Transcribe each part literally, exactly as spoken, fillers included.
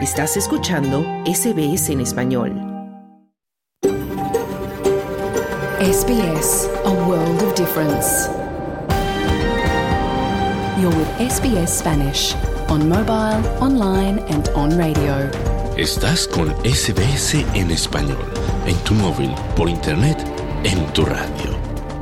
Estás escuchando S B S en español. S B S, a world of difference. You're with S B S Spanish, on mobile, online and on radio. Estás con S B S en español, en tu móvil, por internet, en tu radio.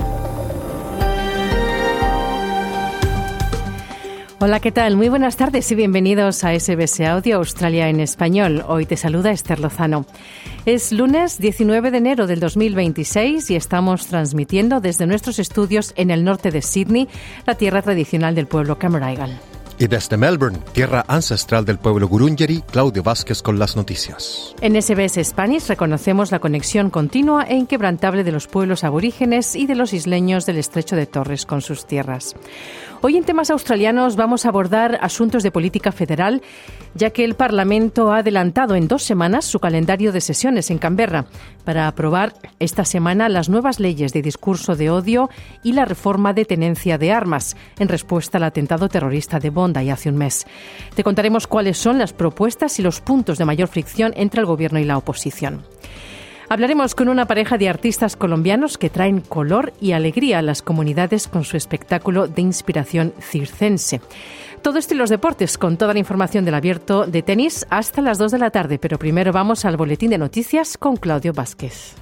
Hola, ¿qué tal? Muy buenas tardes y bienvenidos a S B S Audio Australia en español. Hoy te saluda Esther Lozano. Es lunes diecinueve de enero del dos mil veintiséis y estamos transmitiendo desde nuestros estudios en el norte de Sydney, la tierra tradicional del pueblo Cammeraygal. Y desde Melbourne, tierra ancestral del pueblo Gurungeri, Claudio Vázquez con las noticias. En S B S Spanish reconocemos la conexión continua e inquebrantable de los pueblos aborígenes y de los isleños del Estrecho de Torres con sus tierras. Hoy en temas australianos vamos a abordar asuntos de política federal, ya que el Parlamento ha adelantado en dos semanas su calendario de sesiones en Canberra para aprobar esta semana las nuevas leyes de discurso de odio y la reforma de tenencia de armas en respuesta al atentado terrorista de Bondi hace un mes. Te contaremos cuáles son las propuestas y los puntos de mayor fricción entre el Gobierno y la oposición. Hablaremos con una pareja de artistas colombianos que traen color y alegría a las comunidades con su espectáculo de inspiración circense. Todo esto y los deportes, con toda la información del abierto de tenis hasta las dos de la tarde. Pero primero vamos al boletín de noticias con Claudio Vázquez.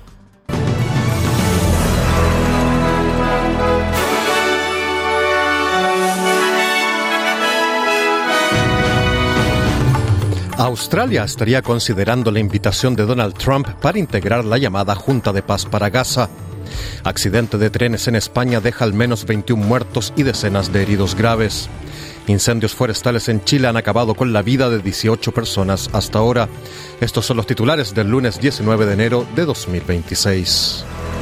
Australia estaría considerando la invitación de Donald Trump para integrar la llamada Junta de Paz para Gaza. Accidente de trenes en España deja al menos veintiún muertos y decenas de heridos graves. Incendios forestales en Chile han acabado con la vida de dieciocho personas hasta ahora. Estos son los titulares del lunes diecinueve de enero de dos mil veintiséis.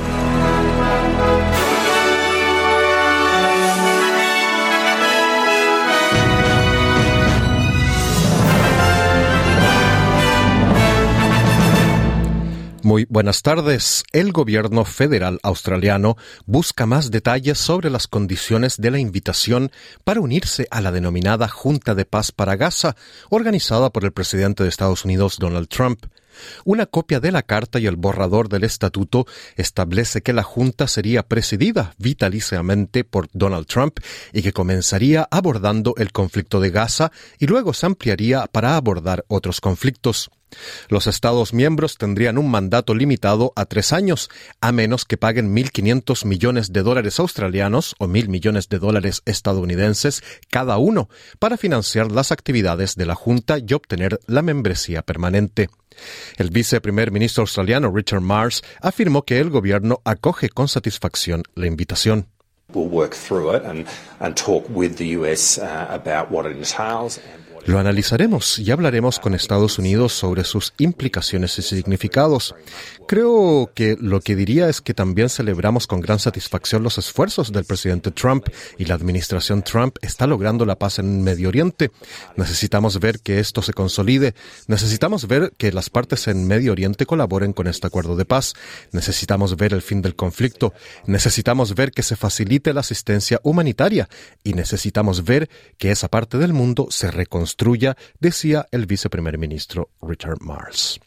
Muy buenas tardes. El gobierno federal australiano busca más detalles sobre las condiciones de la invitación para unirse a la denominada Junta de Paz para Gaza, organizada por el presidente de Estados Unidos, Donald Trump. Una copia de la carta y el borrador del estatuto establece que la Junta sería presidida vitaliciamente por Donald Trump y que comenzaría abordando el conflicto de Gaza y luego se ampliaría para abordar otros conflictos. Los Estados miembros tendrían un mandato limitado a tres años, a menos que paguen mil quinientos millones de dólares australianos o mil millones de dólares estadounidenses cada uno para financiar las actividades de la Junta y obtener la membresía permanente. El viceprimer ministro australiano Richard Marles afirmó que el gobierno acoge con satisfacción la invitación. We'll work through it and, and talk with the U S uh, about what it entails. Lo analizaremos y hablaremos con Estados Unidos sobre sus implicaciones y significados. Creo que lo que diría es que también celebramos con gran satisfacción los esfuerzos del presidente Trump y la administración Trump está logrando la paz en Medio Oriente. Necesitamos ver que esto se consolide. Necesitamos ver que las partes en Medio Oriente colaboren con este acuerdo de paz. Necesitamos ver el fin del conflicto. Necesitamos ver que se facilite la asistencia humanitaria y necesitamos ver que esa parte del mundo se reconstruya, decía el viceprimer ministro Richard Marles.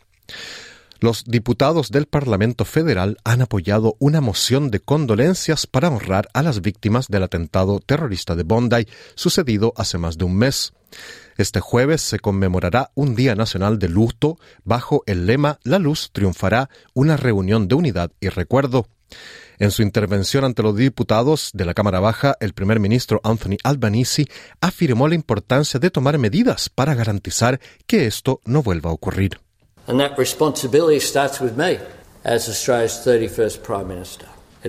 Los diputados del Parlamento Federal han apoyado una moción de condolencias para honrar a las víctimas del atentado terrorista de Bondi, sucedido hace más de un mes. Este jueves se conmemorará un Día Nacional de Luto bajo el lema «La luz triunfará», una reunión de unidad y recuerdo. En su intervención ante los diputados de la Cámara Baja, el primer ministro Anthony Albanese afirmó la importancia de tomar medidas para garantizar que esto no vuelva a ocurrir. And that responsibility starts with me as Australia's thirty-first Prime Minister.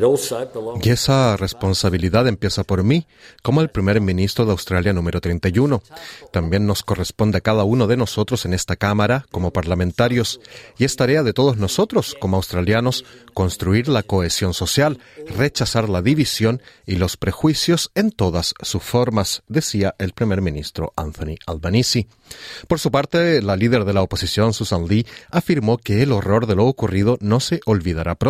Y esa responsabilidad empieza por mí, como el primer ministro de Australia número treinta y uno. También nos corresponde a cada uno de nosotros en esta Cámara como parlamentarios, y es tarea de todos nosotros como australianos construir la cohesión social, rechazar la división y los prejuicios en todas sus formas, decía el primer ministro Anthony Albanese. Por su parte, la líder de la oposición, Susan Lee, afirmó que el horror de lo ocurrido no se olvidará pronto.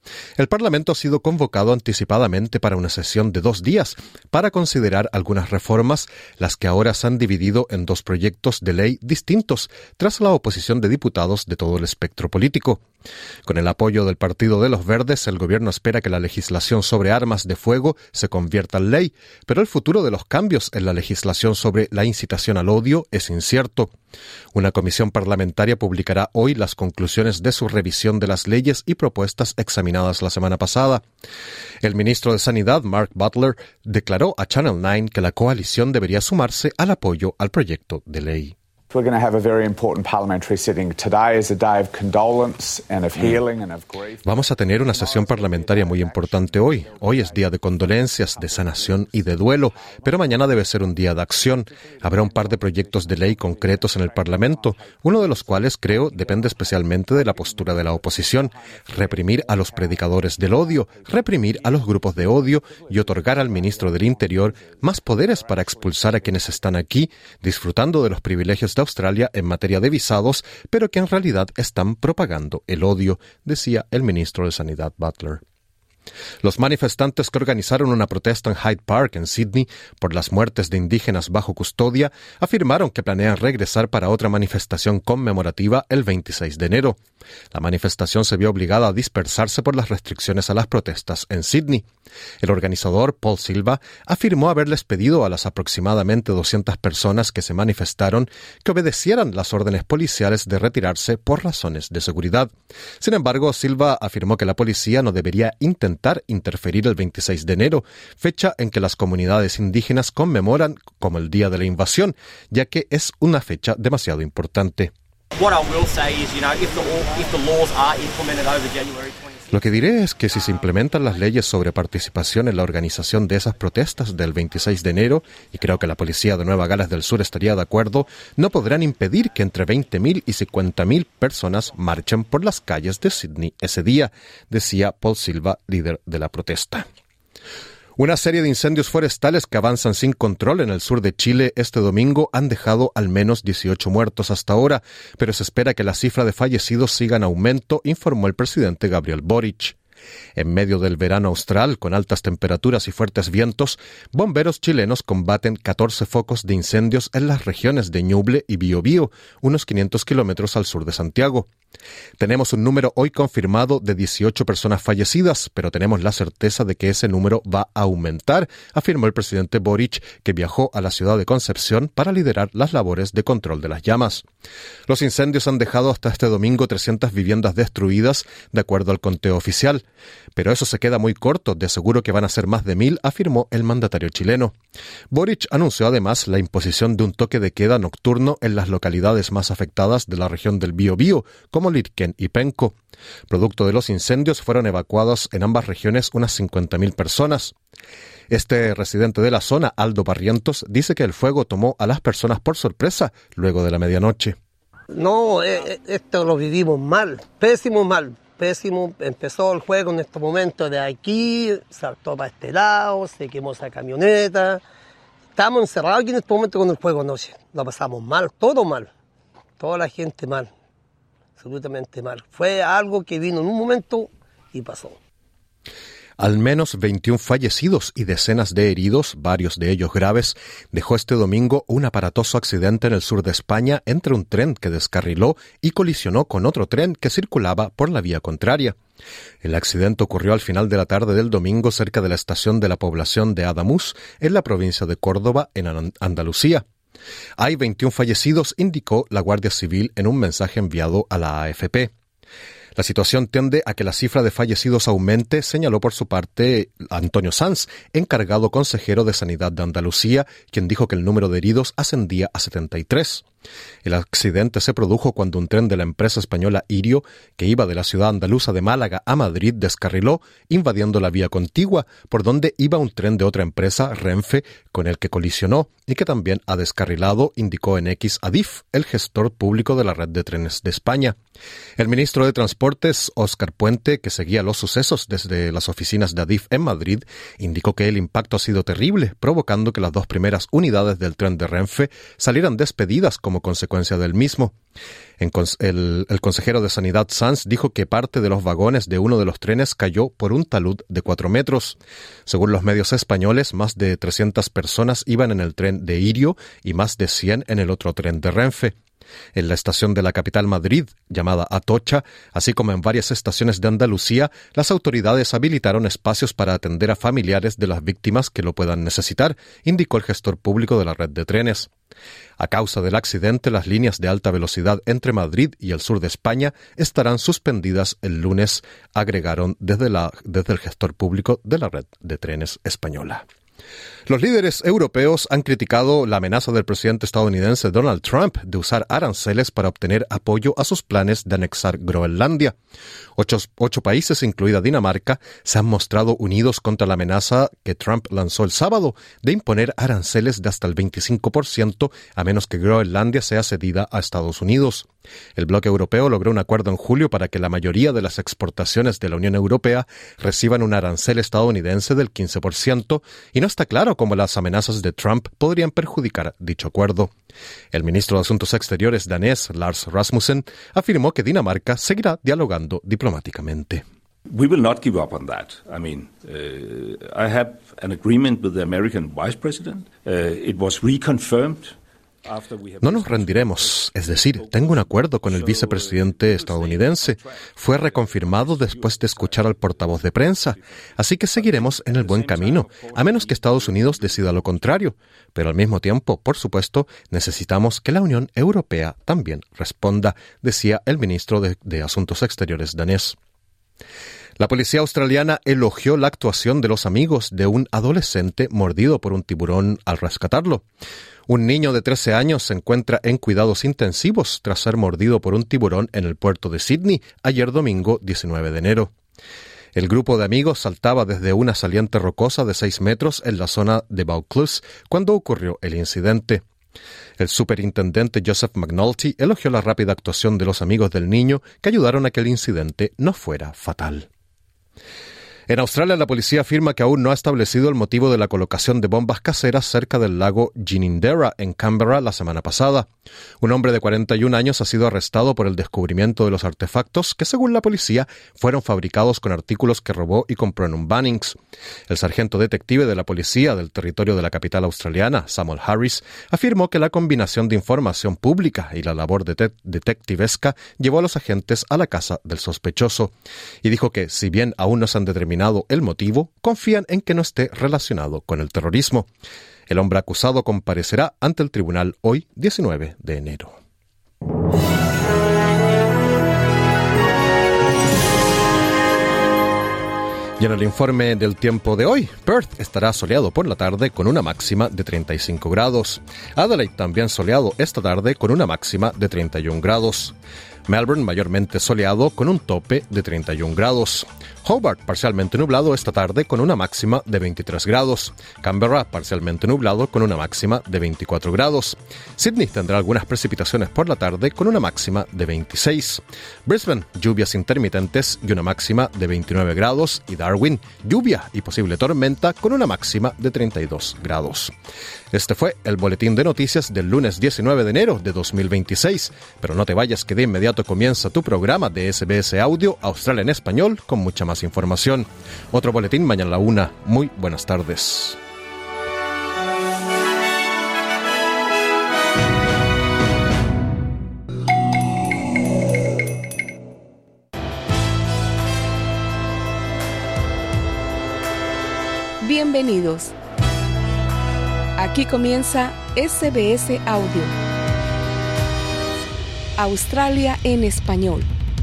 El Parlamento ha sido convocado anticipadamente para una sesión de dos días para considerar algunas reformas, las que ahora se han dividido en dos proyectos de ley distintos, tras la oposición de diputados de todo el espectro político. Con el apoyo del Partido de los Verdes, el gobierno espera que la legislación sobre armas de fuego se convierta en ley, pero el futuro de los cambios en la legislación sobre la incitación al odio es incierto. Una comisión parlamentaria publicará hoy las conclusiones de su revisión de las leyes y propuestas examinadas la semana pasada. El ministro de Sanidad, Mark Butler, declaró a Channel nueve que la coalición debería sumarse al apoyo al proyecto de ley. We're going to have a very important parliamentary sitting. Today is a day of condolence and of healing and of grief. Vamos a tener una sesión parlamentaria muy importante hoy. Hoy es día de condolencias, de sanación y de duelo, pero mañana debe ser un día de acción. Habrá un par de proyectos de ley concretos en el Parlamento, uno de los cuales, creo, depende especialmente de la postura de la oposición: reprimir a los predicadores del odio, reprimir a los grupos de odio y otorgar al ministro del Interior más poderes para expulsar a quienes están aquí, disfrutando de los privilegios de Australia en materia de visados, pero que en realidad están propagando el odio, decía el ministro de Sanidad Butler. Los manifestantes que organizaron una protesta en Hyde Park, en Sydney, por las muertes de indígenas bajo custodia, afirmaron que planean regresar para otra manifestación conmemorativa el veintiséis de enero. La manifestación se vio obligada a dispersarse por las restricciones a las protestas en Sydney. El organizador, Paul Silva, afirmó haberles pedido a las aproximadamente doscientas personas que se manifestaron que obedecieran las órdenes policiales de retirarse por razones de seguridad. Sin embargo, Silva afirmó que la policía no debería intentar interferir el veintiséis de enero, fecha en que las comunidades indígenas conmemoran como el día de la invasión, ya que es una fecha demasiado importante. Lo que diré es que si se implementan las leyes sobre participación en la organización de esas protestas del veintiséis de enero, y creo que la policía de Nueva Gales del Sur estaría de acuerdo, no podrán impedir que entre veinte mil y cincuenta mil personas marchen por las calles de Sydney ese día, decía Paul Silva, líder de la protesta. Una serie de incendios forestales que avanzan sin control en el sur de Chile este domingo han dejado al menos dieciocho muertos hasta ahora, pero se espera que la cifra de fallecidos siga en aumento, informó el presidente Gabriel Boric. En medio del verano austral, con altas temperaturas y fuertes vientos, bomberos chilenos combaten catorce focos de incendios en las regiones de Ñuble y Biobío, unos quinientos kilómetros al sur de Santiago. Tenemos un número hoy confirmado de dieciocho personas fallecidas, pero tenemos la certeza de que ese número va a aumentar, afirmó el presidente Boric, que viajó a la ciudad de Concepción para liderar las labores de control de las llamas. Los incendios han dejado hasta este domingo trescientas viviendas destruidas, de acuerdo al conteo oficial. Pero eso se queda muy corto, de seguro que van a ser más de mil, afirmó el mandatario chileno. Boric anunció además la imposición de un toque de queda nocturno en las localidades más afectadas de la región del Biobío, como Lirquén y Penco. Producto de los incendios fueron evacuados en ambas regiones unas cincuenta mil personas. Este residente de la zona, Aldo Barrientos, dice que el fuego tomó a las personas por sorpresa luego de la medianoche. No, eh, esto lo vivimos mal, pésimo mal, pésimo. Empezó el fuego en este momento de aquí, saltó para este lado, se quemó esa camioneta. Estamos encerrados aquí en este momento con el fuego anoche. Lo pasamos mal, todo mal, toda la gente mal. Absolutamente mal. Fue algo que vino en un momento y pasó. Al menos veintiún fallecidos y decenas de heridos, varios de ellos graves, dejó este domingo un aparatoso accidente en el sur de España entre un tren que descarriló y colisionó con otro tren que circulaba por la vía contraria. El accidente ocurrió al final de la tarde del domingo cerca de la estación de la población de Adamuz, en la provincia de Córdoba, en Andalucía. Hay veintiún fallecidos, indicó la Guardia Civil en un mensaje enviado a la A F P. La situación tiende a que la cifra de fallecidos aumente, señaló por su parte Antonio Sanz, encargado consejero de Sanidad de Andalucía, quien dijo que el número de heridos ascendía a setenta y tres. El accidente se produjo cuando un tren de la empresa española Irio, que iba de la ciudad andaluza de Málaga a Madrid, descarriló, invadiendo la vía contigua, por donde iba un tren de otra empresa, Renfe, con el que colisionó y que también ha descarrilado, indicó en X Adif, el gestor público de la red de trenes de España. El ministro de Transportes, Óscar Puente, que seguía los sucesos desde las oficinas de Adif en Madrid, indicó que el impacto ha sido terrible, provocando que las dos primeras unidades del tren de Renfe salieran despedidas como como consecuencia del mismo. En cons- el, el consejero de Sanidad Sanz dijo que parte de los vagones de uno de los trenes cayó por un talud de cuatro metros. Según los medios españoles, más de trescientas personas iban en el tren de Irio y más de cien en el otro tren de Renfe. En la estación de la capital Madrid, llamada Atocha, así como en varias estaciones de Andalucía, las autoridades habilitaron espacios para atender a familiares de las víctimas que lo puedan necesitar, indicó el gestor público de la red de trenes. A causa del accidente, las líneas de alta velocidad entre Madrid y el sur de España estarán suspendidas el lunes, agregaron desde, la, desde el gestor público de la red de trenes española. Los líderes europeos han criticado la amenaza del presidente estadounidense Donald Trump de usar aranceles para obtener apoyo a sus planes de anexar Groenlandia. Ocho, ocho países, incluida Dinamarca, se han mostrado unidos contra la amenaza que Trump lanzó el sábado de imponer aranceles de hasta el veinticinco por ciento a menos que Groenlandia sea cedida a Estados Unidos. El bloque europeo logró un acuerdo en julio para que la mayoría de las exportaciones de la Unión Europea reciban un arancel estadounidense del quince por ciento y no está claro cómo las amenazas de Trump podrían perjudicar dicho acuerdo. El ministro de Asuntos Exteriores danés, Lars Rasmussen, afirmó que Dinamarca seguirá dialogando diplomáticamente. We will not give up on that. I mean, uh, I have an agreement with the American Vice President. Uh, it was reconfirmed. No nos rendiremos, es decir, tengo un acuerdo con el vicepresidente estadounidense. Fue reconfirmado después de escuchar al portavoz de prensa, así que seguiremos en el buen camino, a menos que Estados Unidos decida lo contrario. Pero al mismo tiempo, por supuesto, necesitamos que la Unión Europea también responda, decía el ministro de, de Asuntos Exteriores danés. La policía australiana elogió la actuación de los amigos de un adolescente mordido por un tiburón al rescatarlo. Un niño de trece años se encuentra en cuidados intensivos tras ser mordido por un tiburón en el puerto de Sydney ayer domingo diecinueve de enero. El grupo de amigos saltaba desde una saliente rocosa de seis metros en la zona de Vaucluse cuando ocurrió el incidente. El superintendente Joseph McNulty elogió la rápida actuación de los amigos del niño que ayudaron a que el incidente no fuera fatal. En Australia, la policía afirma que aún no ha establecido el motivo de la colocación de bombas caseras cerca del lago Ginninderra, en Canberra, la semana pasada. Un hombre de cuarenta y un años ha sido arrestado por el descubrimiento de los artefactos que, según la policía, fueron fabricados con artículos que robó y compró en un Bunnings. El sargento detective de la policía del territorio de la capital australiana, Samuel Harris, afirmó que la combinación de información pública y la labor de detectivesca llevó a los agentes a la casa del sospechoso. Y dijo que, si bien aún no se han determinado el motivo, confían en que no esté relacionado con el terrorismo. El hombre acusado comparecerá ante el tribunal hoy, diecinueve de enero. Y en el informe del tiempo de hoy, Perth estará soleado por la tarde con una máxima de treinta y cinco grados. Adelaide también soleado esta tarde con una máxima de treinta y un grados. Melbourne mayormente soleado con un tope de treinta y un grados. Hobart parcialmente nublado esta tarde con una máxima de veintitrés grados. Canberra parcialmente nublado con una máxima de veinticuatro grados. Sydney tendrá algunas precipitaciones por la tarde con una máxima de veintiséis. Brisbane, lluvias intermitentes y una máxima de veintinueve grados. Y Darwin, lluvia y posible tormenta con una máxima de treinta y dos grados. Este fue el boletín de noticias del lunes diecinueve de enero de dos mil veintiséis. Pero no te vayas, que de inmediato comienza tu programa de S B S Audio Australia en Español con mucha más información. Otro boletín mañana a la una. Muy buenas tardes. Bienvenidos. Aquí comienza S B S Audio Australia en Español.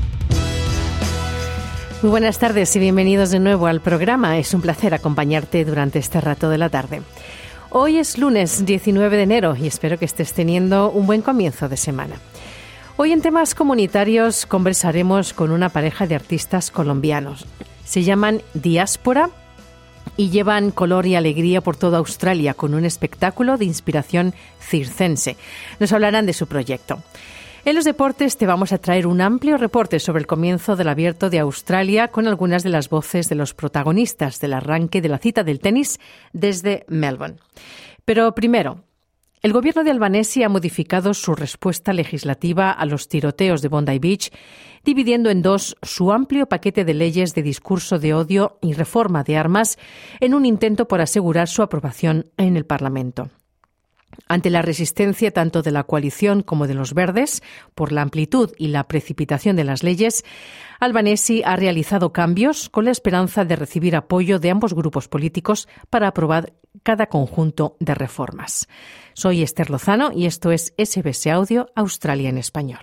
Muy buenas tardes y bienvenidos de nuevo al programa. Es un placer acompañarte durante este rato de la tarde. Hoy es lunes diecinueve de enero y espero que estés teniendo un buen comienzo de semana. Hoy en temas comunitarios conversaremos con una pareja de artistas colombianos. Se llaman Diáspora y llevan color y alegría por toda Australia con un espectáculo de inspiración circense. Nos hablarán de su proyecto. En los deportes te vamos a traer un amplio reporte sobre el comienzo del Abierto de Australia con algunas de las voces de los protagonistas del arranque de la cita del tenis desde Melbourne. Pero primero, El gobierno de Albanese ha modificado su respuesta legislativa a los tiroteos de Bondi Beach, dividiendo en dos su amplio paquete de leyes de discurso de odio y reforma de armas en un intento por asegurar su aprobación en el Parlamento. Ante la resistencia tanto de la coalición como de los verdes por la amplitud y la precipitación de las leyes, Albanese ha realizado cambios con la esperanza de recibir apoyo de ambos grupos políticos para aprobar cada conjunto de reformas. Soy Esther Lozano y esto es S B S Audio Australia en Español.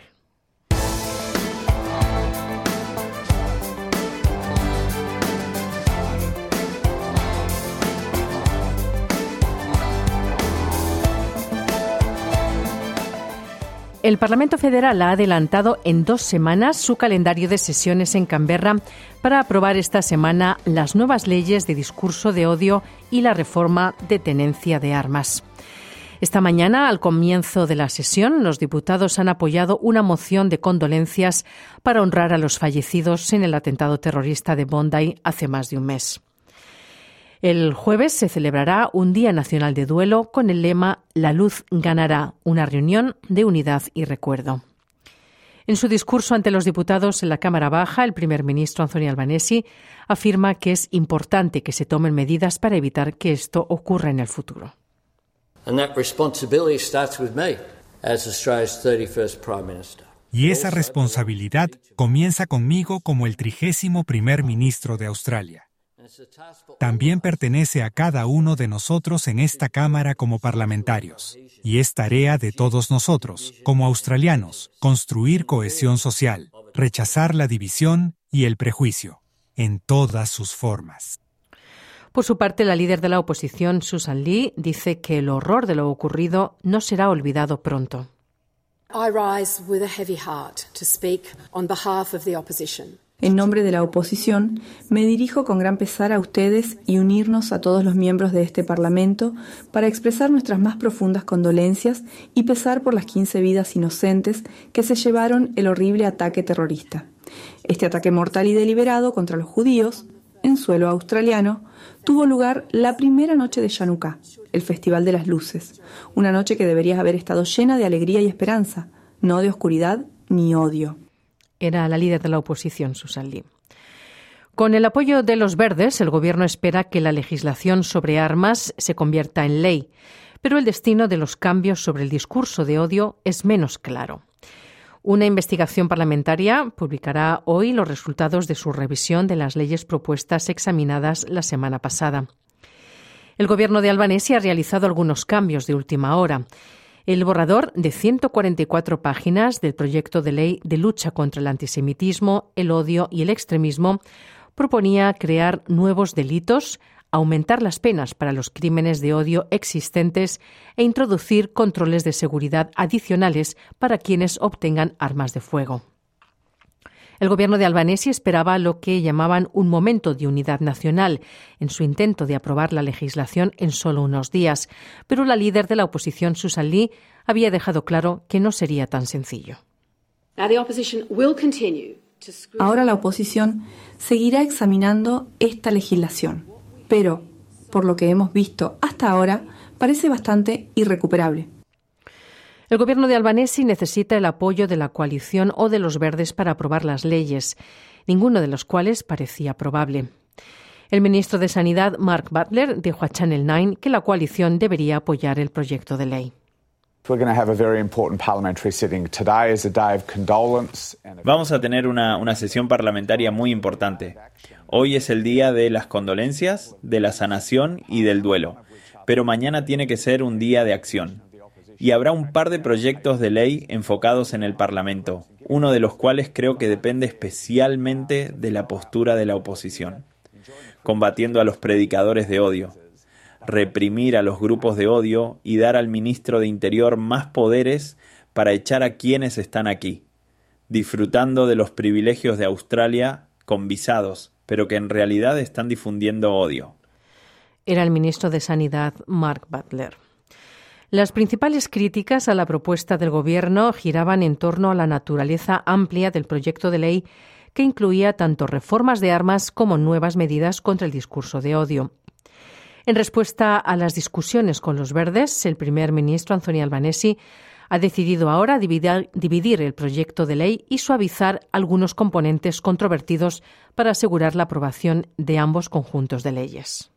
El Parlamento Federal ha adelantado en dos semanas su calendario de sesiones en Canberra para aprobar esta semana las nuevas leyes de discurso de odio y la reforma de tenencia de armas. Esta mañana, al comienzo de la sesión, los diputados han apoyado una moción de condolencias para honrar a los fallecidos en el atentado terrorista de Bondi hace más de un mes. El jueves se celebrará un Día Nacional de Duelo con el lema «La luz ganará», una reunión de unidad y recuerdo. En su discurso ante los diputados en la Cámara Baja, el primer ministro Anthony Albanese afirma que es importante que se tomen medidas para evitar que esto ocurra en el futuro. And that responsibility starts with me as Australia's thirty-first Prime Minister. Y esa responsabilidad comienza conmigo como el trigésimo primer ministro de Australia. También pertenece a cada uno de nosotros en esta Cámara como parlamentarios. Y es tarea de todos nosotros, como australianos, construir cohesión social, rechazar la división y el prejuicio, en todas sus formas. Por su parte, la líder de la oposición, Susan Lee, dice que el horror de lo ocurrido no será olvidado pronto. I rise with a heavy heart to speak on behalf of the opposition. En nombre de la oposición, me dirijo con gran pesar a ustedes y unirnos a todos los miembros de este Parlamento para expresar nuestras más profundas condolencias y pesar por las quince vidas inocentes que se llevaron el horrible ataque terrorista. Este ataque mortal y deliberado contra los judíos, en suelo australiano, tuvo lugar la primera noche de Chanukah, el Festival de las Luces, una noche que debería haber estado llena de alegría y esperanza, no de oscuridad ni odio. Era la líder de la oposición, Susan Lee. Con el apoyo de los verdes, el gobierno espera que la legislación sobre armas se convierta en ley, pero el destino de los cambios sobre el discurso de odio es menos claro. Una investigación parlamentaria publicará hoy los resultados de su revisión de las leyes propuestas examinadas la semana pasada. El gobierno de Albanese ha realizado algunos cambios de última hora. El borrador de ciento cuarenta y cuatro páginas del proyecto de ley de lucha contra el antisemitismo, el odio y el extremismo proponía crear nuevos delitos, aumentar las penas para los crímenes de odio existentes e introducir controles de seguridad adicionales para quienes obtengan armas de fuego. El gobierno de Albanese esperaba lo que llamaban un momento de unidad nacional en su intento de aprobar la legislación en solo unos días, pero la líder de la oposición, Susan Lee, había dejado claro que no sería tan sencillo. Ahora la oposición seguirá examinando esta legislación, pero, por lo que hemos visto hasta ahora, parece bastante irrecuperable. El gobierno de Albanese necesita el apoyo de la coalición o de los verdes para aprobar las leyes, ninguno de los cuales parecía probable. El ministro de Sanidad, Mark Butler, dijo a Channel nueve que la coalición debería apoyar el proyecto de ley. Vamos a tener una, una sesión parlamentaria muy importante. Hoy es el día de las condolencias, de la sanación y del duelo, pero mañana tiene que ser un día de acción. Y habrá un par de proyectos de ley enfocados en el Parlamento, uno de los cuales creo que depende especialmente de la postura de la oposición, combatiendo a los predicadores de odio, reprimir a los grupos de odio y dar al ministro de Interior más poderes para echar a quienes están aquí, disfrutando de los privilegios de Australia con visados, pero que en realidad están difundiendo odio. Era el ministro de Sanidad, Mark Butler. Las principales críticas a la propuesta del gobierno giraban en torno a la naturaleza amplia del proyecto de ley que incluía tanto reformas de armas como nuevas medidas contra el discurso de odio. En respuesta a las discusiones con los verdes, el primer ministro Anthony Albanese ha decidido ahora dividir, dividir el proyecto de ley y suavizar algunos componentes controvertidos para asegurar la aprobación de ambos conjuntos de leyes.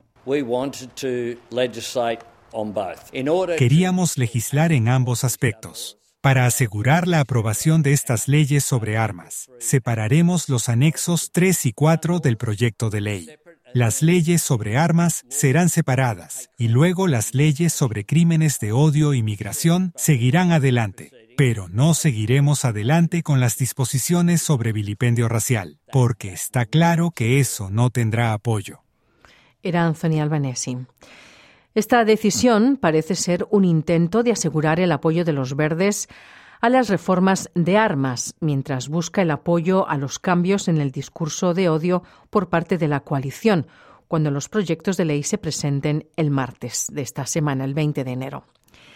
Queríamos legislar en ambos aspectos. Para asegurar la aprobación de estas leyes sobre armas, separaremos los anexos tres y cuatro del proyecto de ley. Las leyes sobre armas serán separadas y luego las leyes sobre crímenes de odio y migración seguirán adelante. Pero no seguiremos adelante con las disposiciones sobre vilipendio racial, porque está claro que eso no tendrá apoyo. Era Anthony Albanese. Esta decisión parece ser un intento de asegurar el apoyo de los verdes a las reformas de armas, mientras busca el apoyo a los cambios en el discurso de odio por parte de la coalición, cuando los proyectos de ley se presenten el martes de esta semana, el veinte de enero.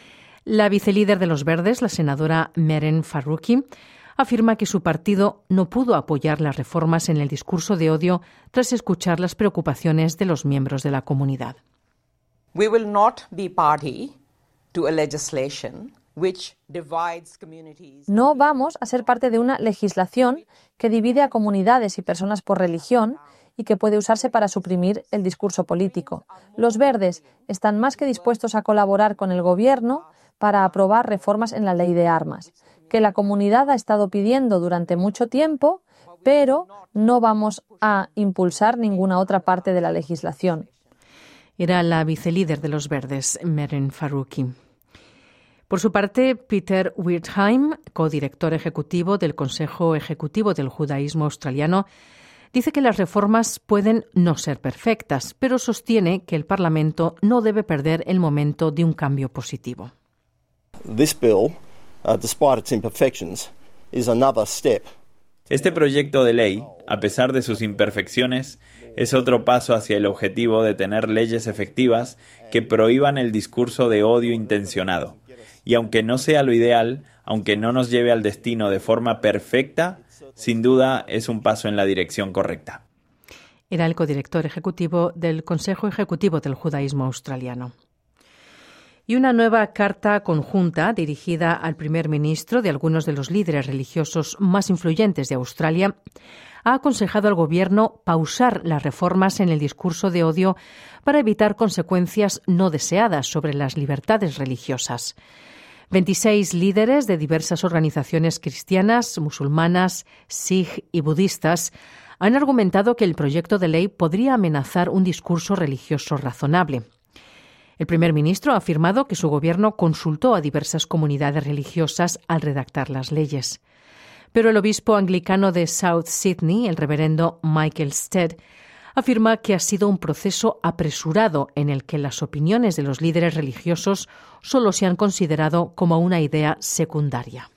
La vicelíder de los verdes, la senadora Meren Faruqi, afirma que su partido no pudo apoyar las reformas en el discurso de odio tras escuchar las preocupaciones de los miembros de la comunidad. We will not be party to a legislation which divides communities. No vamos a ser parte de una legislación que divide a comunidades y personas por religión y que puede usarse para suprimir el discurso político. Los verdes están más que dispuestos a colaborar con el gobierno para aprobar reformas en la ley de armas, que la comunidad ha estado pidiendo durante mucho tiempo, pero no vamos a impulsar ninguna otra parte de la legislación. Era la vicelíder de los verdes, Meren Faruqi. Por su parte, Peter Wertheim, codirector ejecutivo del Consejo Ejecutivo del Judaísmo Australiano, dice que las reformas pueden no ser perfectas, pero sostiene que el Parlamento no debe perder el momento de un cambio positivo. This bill, uh, despite its imperfections, is another step. Este proyecto de ley, a pesar de sus imperfecciones, es otro paso hacia el objetivo de tener leyes efectivas que prohíban el discurso de odio intencionado. Y aunque no sea lo ideal, aunque no nos lleve al destino de forma perfecta, sin duda es un paso en la dirección correcta. Era el codirector ejecutivo del Consejo Ejecutivo del Judaísmo Australiano. Y una nueva carta conjunta dirigida al primer ministro de algunos de los líderes religiosos más influyentes de Australia ha aconsejado al gobierno pausar las reformas en el discurso de odio para evitar consecuencias no deseadas sobre las libertades religiosas. veintiséis líderes de diversas organizaciones cristianas, musulmanas, sikh y budistas han argumentado que el proyecto de ley podría amenazar un discurso religioso razonable. El primer ministro ha afirmado que su gobierno consultó a diversas comunidades religiosas al redactar las leyes. Pero el obispo anglicano de South Sydney, el reverendo Michael Stead, afirma que ha sido un proceso apresurado en el que las opiniones de los líderes religiosos solo se han considerado como una idea secundaria.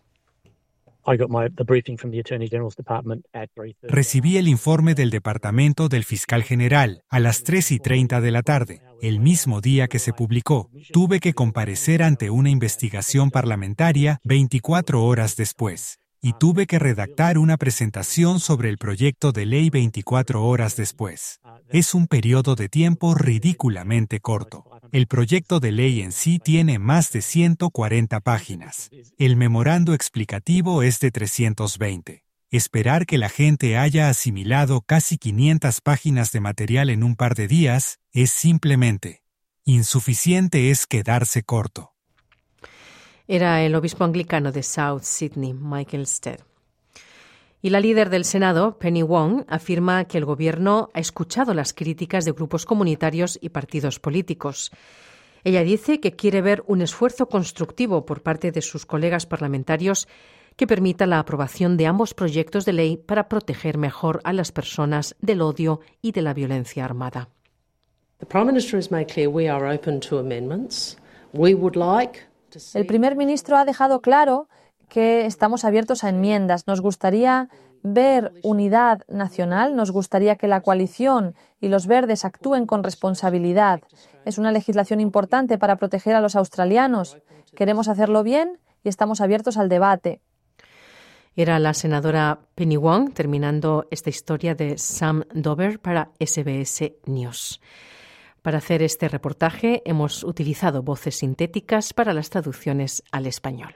Recibí el informe del Departamento del Fiscal General a las tres y treinta de la tarde, el mismo día que se publicó. Tuve que comparecer ante una investigación parlamentaria veinticuatro horas después. Y tuve que redactar una presentación sobre el proyecto de ley veinticuatro horas después. Es un periodo de tiempo ridículamente corto. El proyecto de ley en sí tiene más de ciento cuarenta páginas. El memorando explicativo es de trescientos veinte. Esperar que la gente haya asimilado casi quinientas páginas de material en un par de días es simplemente insuficiente, es quedarse corto. Era el obispo anglicano de South Sydney, Michael Stead. Y la líder del Senado, Penny Wong, afirma que el gobierno ha escuchado las críticas de grupos comunitarios y partidos políticos. Ella dice que quiere ver un esfuerzo constructivo por parte de sus colegas parlamentarios que permita la aprobación de ambos proyectos de ley para proteger mejor a las personas del odio y de la violencia armada. The Prime Minister has made clear we are open to amendments. We would like El primer ministro ha dejado claro que estamos abiertos a enmiendas. Nos gustaría ver unidad nacional, nos gustaría que la coalición y los verdes actúen con responsabilidad. Es una legislación importante para proteger a los australianos. Queremos hacerlo bien y estamos abiertos al debate. Era la senadora Penny Wong terminando esta historia de Sam Dover para S B S News. Para hacer este reportaje hemos utilizado voces sintéticas para las traducciones al español.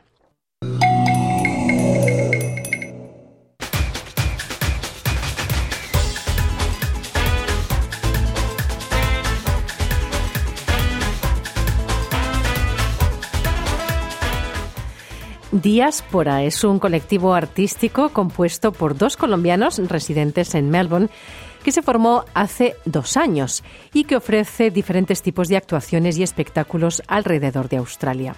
Diáspora es un colectivo artístico compuesto por dos colombianos residentes en Melbourne que se formó hace dos años y que ofrece diferentes tipos de actuaciones y espectáculos alrededor de Australia.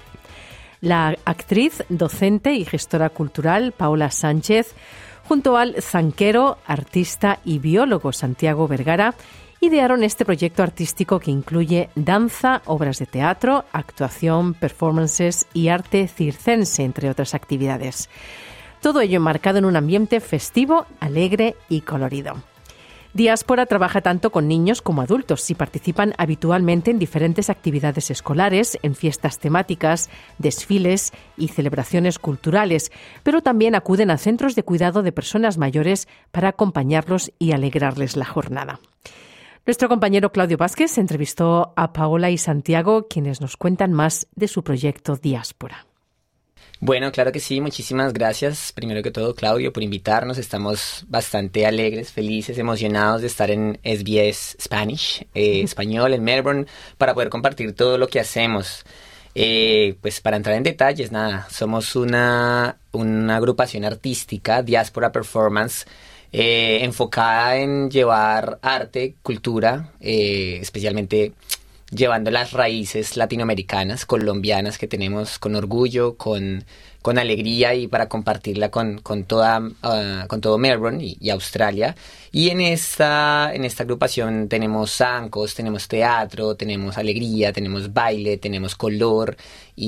La actriz, docente y gestora cultural Paola Sánchez, junto al zanquero, artista y biólogo Santiago Vergara, idearon este proyecto artístico que incluye danza, obras de teatro, actuación, performances y arte circense, entre otras actividades. Todo ello enmarcado en un ambiente festivo, alegre y colorido. Diáspora trabaja tanto con niños como adultos y participan habitualmente en diferentes actividades escolares, en fiestas temáticas, desfiles y celebraciones culturales, pero también acuden a centros de cuidado de personas mayores para acompañarlos y alegrarles la jornada. Nuestro compañero Claudio Vázquez entrevistó a Paola y Santiago, quienes nos cuentan más de su proyecto Diáspora. Bueno, claro que sí, muchísimas gracias, primero que todo, Claudio, por invitarnos. Estamos bastante alegres, felices, emocionados de estar en S B S Spanish, eh, español, en Melbourne, para poder compartir todo lo que hacemos. Eh, pues para entrar en detalles, nada, somos una, una agrupación artística, Diáspora Performance, Eh, enfocada en llevar arte, cultura, eh, especialmente llevando las raíces latinoamericanas, colombianas que tenemos con orgullo, con, con alegría y para compartirla con, con, toda, uh, con todo Melbourne y, y Australia. Y en esta, en esta agrupación tenemos zancos, tenemos teatro, tenemos alegría, tenemos baile, tenemos color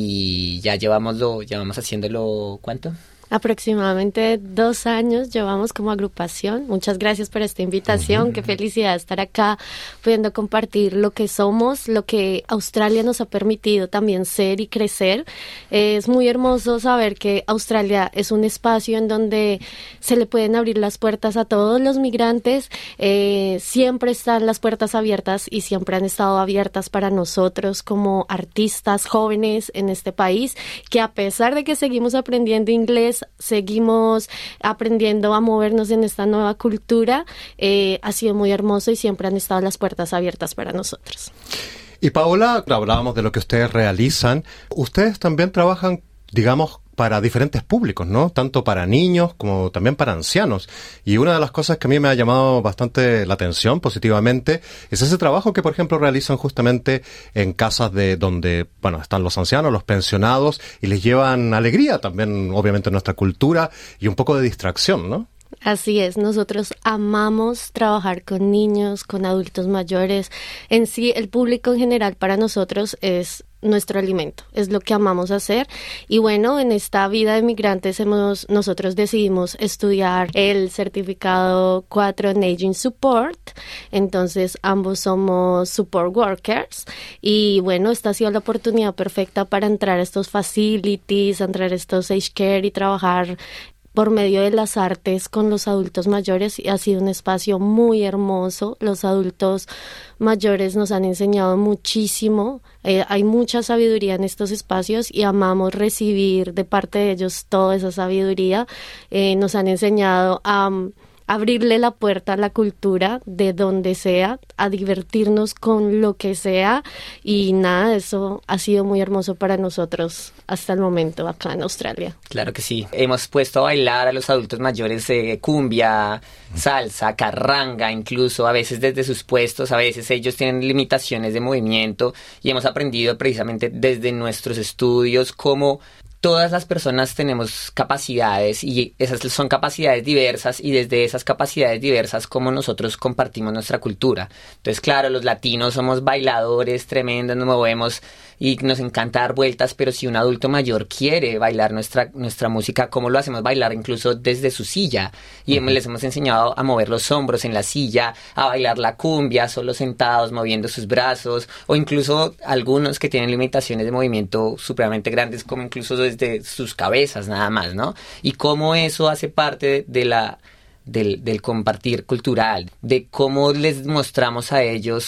y ya llevamos, lo, llevamos haciéndolo, ¿cuánto? Aproximadamente dos años llevamos como agrupación. Muchas gracias por esta invitación. Uh-huh. Qué felicidad estar acá pudiendo compartir lo que somos, lo que Australia nos ha permitido también ser y crecer. Eh, es muy hermoso saber que Australia es un espacio en donde se le pueden abrir las puertas a todos los migrantes. Eh, siempre están las puertas abiertas y siempre han estado abiertas para nosotros como artistas jóvenes en este país, que a pesar de que seguimos aprendiendo inglés, seguimos aprendiendo a movernos en esta nueva cultura, eh, ha sido muy hermoso y siempre han estado las puertas abiertas para nosotros. Y Paola, hablábamos de lo que ustedes realizan. Ustedes también trabajan, digamos, para diferentes públicos, ¿no? Tanto para niños como también para ancianos. Y una de las cosas que a mí me ha llamado bastante la atención positivamente es ese trabajo que, por ejemplo, realizan justamente en casas de donde, bueno, están los ancianos, los pensionados, y les llevan alegría también, obviamente, nuestra cultura y un poco de distracción, ¿no? Así es, nosotros amamos trabajar con niños, con adultos mayores. En sí, el público en general para nosotros es nuestro alimento, es lo que amamos hacer. Y bueno, en esta vida de migrantes hemos, nosotros decidimos estudiar el certificado cuatro en Aging Support. Entonces ambos somos support workers y bueno, esta ha sido la oportunidad perfecta para entrar a estos facilities, entrar a estos age care y trabajar por medio de las artes con los adultos mayores, y ha sido un espacio muy hermoso. Los adultos mayores nos han enseñado muchísimo, eh, hay mucha sabiduría en estos espacios y amamos recibir de parte de ellos toda esa sabiduría. Eh, nos han enseñado a um, abrirle la puerta a la cultura de donde sea, a divertirnos con lo que sea, y nada, eso ha sido muy hermoso para nosotros hasta el momento acá en Australia. Claro que sí, hemos puesto a bailar a los adultos mayores eh, cumbia, salsa, carranga, incluso a veces desde sus puestos, a veces ellos tienen limitaciones de movimiento y hemos aprendido precisamente desde nuestros estudios cómo todas las personas tenemos capacidades y esas son capacidades diversas, y desde esas capacidades diversas como nosotros compartimos nuestra cultura. Entonces, claro, los latinos somos bailadores tremendos, nos movemos y nos encanta dar vueltas, pero si un adulto mayor quiere bailar nuestra, nuestra música, ¿cómo lo hacemos bailar? Incluso desde su silla. Y uh-huh. les hemos enseñado a mover los hombros en la silla, a bailar la cumbia, solo sentados, moviendo sus brazos, o incluso algunos que tienen limitaciones de movimiento supremamente grandes, como incluso desde sus cabezas nada más, ¿no? Y cómo eso hace parte de la del, del compartir cultural, de cómo les mostramos a ellos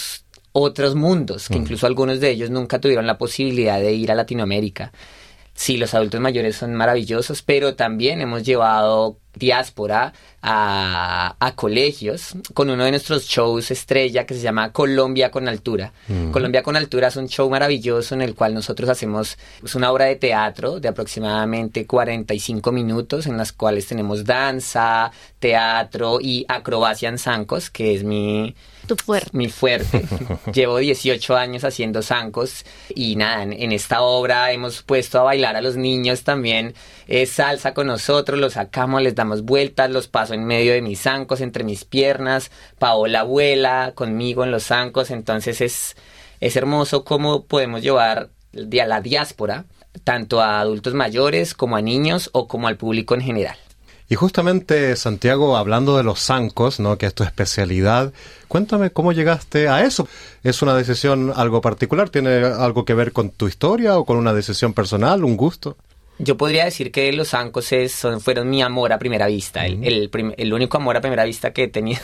otros mundos, que incluso algunos de ellos nunca tuvieron la posibilidad de ir a Latinoamérica. Sí, los adultos mayores son maravillosos, pero también hemos llevado diáspora a, a colegios con uno de nuestros shows estrella que se llama Colombia con Altura. Mm. Colombia con Altura es un show maravilloso en el cual nosotros hacemos pues, una obra de teatro de aproximadamente cuarenta y cinco minutos en las cuales tenemos danza, teatro y acrobacia en zancos, que es mi... Tu fuerte. Mi fuerte. Llevo dieciocho años haciendo zancos y nada, en, en esta obra hemos puesto a bailar a los niños también eh, salsa con nosotros, los sacamos, les damos vueltas, los paso en medio de mis zancos, entre mis piernas, Paola vuela conmigo en los zancos, entonces es, es hermoso cómo podemos llevar a la diáspora tanto a adultos mayores como a niños o como al público en general. Y justamente, Santiago, hablando de los zancos, ¿no?, que es tu especialidad, cuéntame cómo llegaste a eso. ¿Es una decisión algo particular? ¿Tiene algo que ver con tu historia o con una decisión personal, un gusto? Yo podría decir que los zancos es, son, fueron mi amor a primera vista, el, el, prim, el único amor a primera vista que he tenido.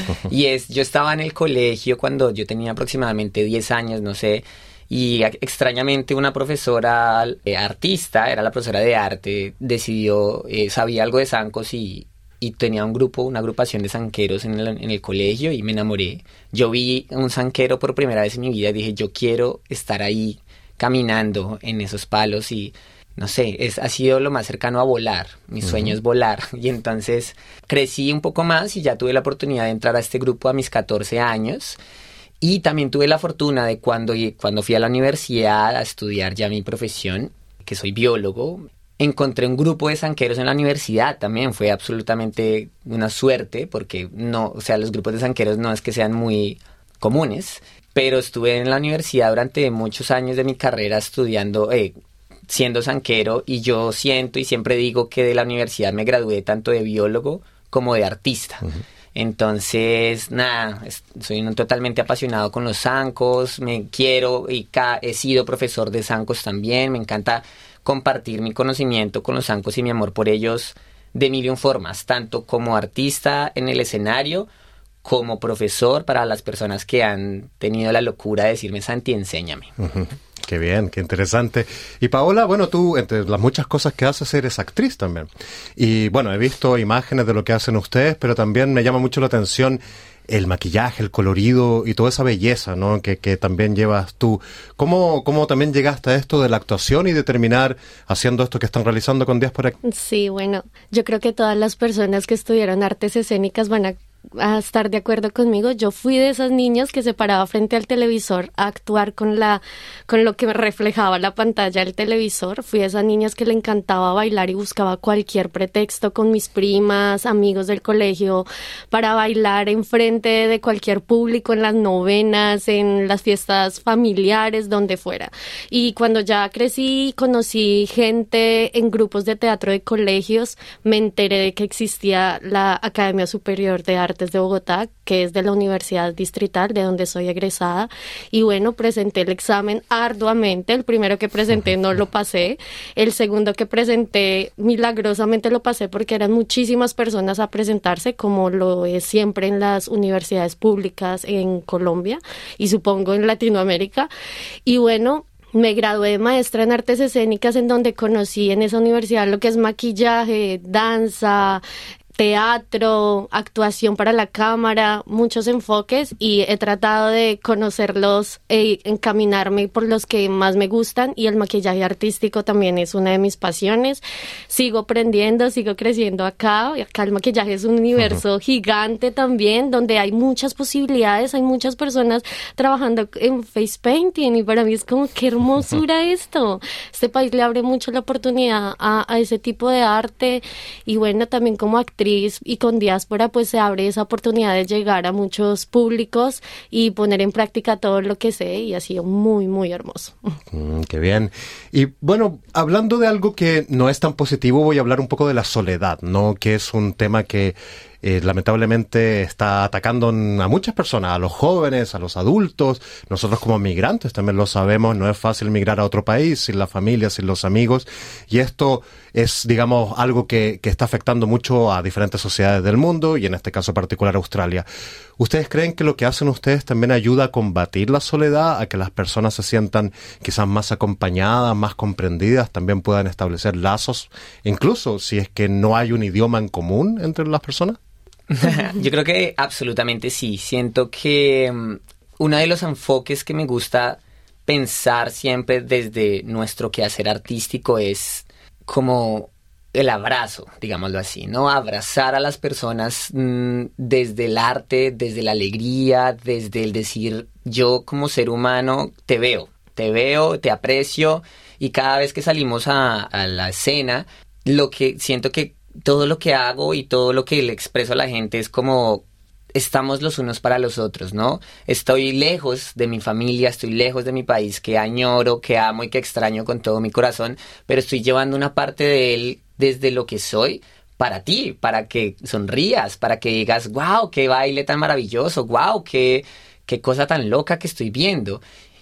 Y es, yo estaba en el colegio cuando yo tenía aproximadamente diez años, no sé, y extrañamente una profesora eh, artista, era la profesora de arte, decidió, eh, sabía algo de zancos y, y tenía un grupo, una agrupación de zanqueros en el, en el colegio y me enamoré. Yo vi un zanquero por primera vez en mi vida y dije, yo quiero estar ahí caminando en esos palos y no sé, es, ha sido lo más cercano a volar. Mi uh-huh. sueño es volar. Y entonces crecí un poco más y ya tuve la oportunidad de entrar a este grupo a mis catorce años. Y también tuve la fortuna de cuando, cuando fui a la universidad a estudiar ya mi profesión, que soy biólogo, encontré un grupo de zanqueros en la universidad. También fue absolutamente una suerte porque no, o sea, los grupos de zanqueros no es que sean muy comunes, pero estuve en la universidad durante muchos años de mi carrera estudiando, eh, siendo zanquero, y yo siento y siempre digo que de la universidad me gradué tanto de biólogo como de artista. Uh-huh. Entonces, nada, soy un totalmente apasionado con los zancos, me quiero y ca- he sido profesor de zancos también, me encanta compartir mi conocimiento con los zancos y mi amor por ellos de mil y un formas, tanto como artista en el escenario, como profesor para las personas que han tenido la locura de decirme, Santi, enséñame. Uh-huh. Qué bien, qué interesante. Y Paola, bueno, tú, entre las muchas cosas que haces, eres actriz también. Y bueno, he visto imágenes de lo que hacen ustedes, pero también me llama mucho la atención el maquillaje, el colorido y toda esa belleza, ¿no?, que, que también llevas tú. ¿Cómo, ¿Cómo también llegaste a esto de la actuación y de terminar haciendo esto que están realizando con Diáspora? Sí, bueno, yo creo que todas las personas que estudiaron artes escénicas van a a estar de acuerdo conmigo. Yo fui de esas niñas que se paraba frente al televisor a actuar con la con lo que me reflejaba la pantalla del televisor. Fui de esas niñas que le encantaba bailar y buscaba cualquier pretexto con mis primas, amigos del colegio, para bailar enfrente de cualquier público, en las novenas, en las fiestas familiares, donde fuera. Y cuando ya crecí, conocí gente en grupos de teatro de colegios, me enteré de que existía la Academia Superior de Arte de Bogotá, que es de la Universidad Distrital, de donde soy egresada, y bueno, presenté el examen arduamente. El primero que presenté no lo pasé, el segundo que presenté milagrosamente lo pasé porque eran muchísimas personas a presentarse, como lo es siempre en las universidades públicas en Colombia y supongo en Latinoamérica. Y bueno, me gradué de maestra en artes escénicas, en donde conocí en esa universidad lo que es maquillaje, danza, teatro, actuación para la cámara, muchos enfoques, y he tratado de conocerlos e encaminarme por los que más me gustan, y el maquillaje artístico también es una de mis pasiones. Sigo aprendiendo, sigo creciendo acá, y acá el maquillaje es un universo uh-huh. gigante también, donde hay muchas posibilidades, hay muchas personas trabajando en face painting, y para mí es como, qué hermosura uh-huh. esto. Este país le abre mucho la oportunidad a, a ese tipo de arte, y bueno, también como actriz y con Diáspora pues se abre esa oportunidad de llegar a muchos públicos y poner en práctica todo lo que sé, y ha sido muy muy hermoso. Mm, qué bien. Y bueno, hablando de algo que no es tan positivo, voy a hablar un poco de la soledad, ¿no?, que es un tema que eh, lamentablemente está atacando a muchas personas, a los jóvenes, a los adultos. Nosotros como migrantes también lo sabemos, no es fácil migrar a otro país sin la familia, sin los amigos, y esto es, digamos, algo que, que está afectando mucho a diferentes sociedades del mundo y en este caso particular a Australia. ¿Ustedes creen que lo que hacen ustedes también ayuda a combatir la soledad, a que las personas se sientan quizás más acompañadas, más comprendidas, también puedan establecer lazos, incluso si es que no hay un idioma en común entre las personas? Yo creo que absolutamente sí. Siento que um, uno de los enfoques que me gusta pensar siempre desde nuestro quehacer artístico es como el abrazo, digámoslo así, ¿no? Abrazar a las personas mmm, desde el arte, desde la alegría, desde el decir, yo como ser humano te veo, te veo, te aprecio, y cada vez que salimos a, a la escena, lo que siento que todo lo que hago y todo lo que le expreso a la gente es como estamos los unos para los otros, ¿no? Estoy lejos de mi familia, estoy lejos de mi país que añoro, que amo y que extraño con todo mi corazón, pero estoy llevando una parte de él desde lo que soy para ti, para que sonrías, para que digas, wow, qué baile tan maravilloso, wow, qué, qué cosa tan loca que estoy viendo,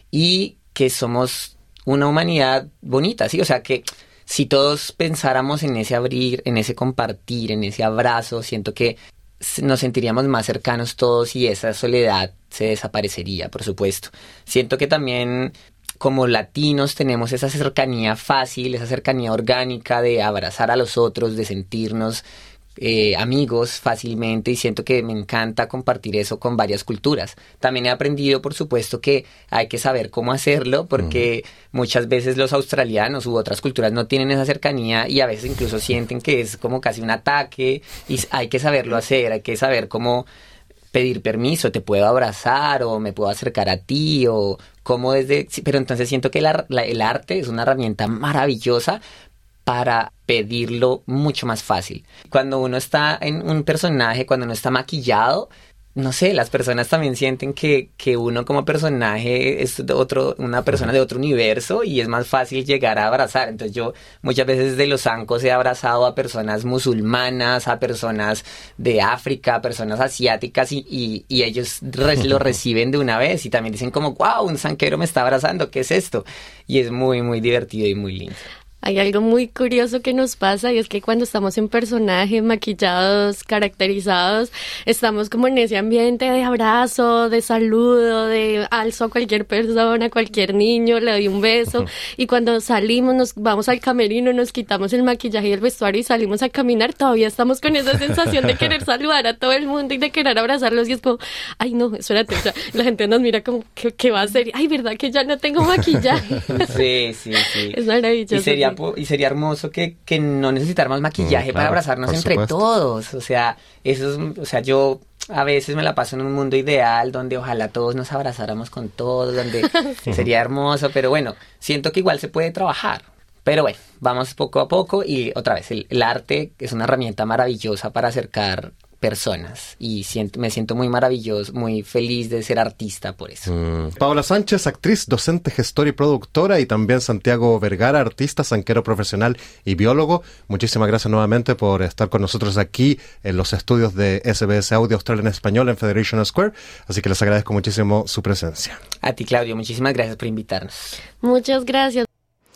y que somos una humanidad bonita, ¿sí? O sea, que si todos pensáramos en ese abrir, en ese compartir, en ese abrazo, siento que nos sentiríamos más cercanos todos y esa soledad se desaparecería, por supuesto. Siento que también como latinos tenemos esa cercanía fácil, esa cercanía orgánica de abrazar a los otros, de sentirnos eh, amigos fácilmente, y siento que me encanta compartir eso con varias culturas. También he aprendido, por supuesto, que hay que saber cómo hacerlo, porque uh-huh. muchas veces los australianos u otras culturas no tienen esa cercanía y a veces incluso sienten que es como casi un ataque, y hay que saberlo hacer, hay que saber cómo pedir permiso, te puedo abrazar o me puedo acercar a ti, o cómo desde... Pero entonces siento que la, la, el arte es una herramienta maravillosa para pedirlo mucho más fácil. Cuando uno está en un personaje, cuando uno está maquillado, no sé, las personas también sienten que, que uno como personaje es otro, una persona de otro universo, y es más fácil llegar a abrazar. Entonces yo muchas veces de los ancos he abrazado a personas musulmanas, a personas de África, a personas asiáticas, y, y, y ellos re- lo reciben de una vez y también dicen como, wow, un zanquero me está abrazando, ¿qué es esto? Y es muy, muy divertido y muy lindo. Hay algo muy curioso que nos pasa, y es que cuando estamos en personaje, maquillados, caracterizados, estamos como en ese ambiente de abrazo, de saludo, de alzo a cualquier persona, a cualquier niño, le doy un beso. Uh-huh. Y cuando salimos, nos vamos al camerino, nos quitamos el maquillaje y el vestuario y salimos a caminar, todavía estamos con esa sensación de querer saludar a todo el mundo y de querer abrazarlos, y es como, ay no, espérate, o sea, la gente nos mira como, ¿qué, qué va a hacer? Ay, ¿verdad que ya no tengo maquillaje? Sí, sí, sí. Es maravilloso. Y sería Y sería hermoso que, que no necesitáramos maquillaje mm, claro, para abrazarnos entre supuesto. todos. O sea, eso es, o sea, yo a veces me la paso en un mundo ideal donde ojalá todos nos abrazáramos con todos, donde sí. sería hermoso, pero bueno, siento que igual se puede trabajar. Pero bueno, vamos poco a poco, y otra vez, el, el arte es una herramienta maravillosa para acercar personas, y siento, me siento muy maravilloso, muy feliz de ser artista por eso. Mm. Paola Sánchez, actriz, docente, gestora y productora, y también Santiago Vergara, artista, zanquero profesional y biólogo. Muchísimas gracias nuevamente por estar con nosotros aquí en los estudios de S B S Audio Australia en Español en Federation Square, así que les agradezco muchísimo su presencia. A ti, Claudio, muchísimas gracias por invitarnos. Muchas gracias.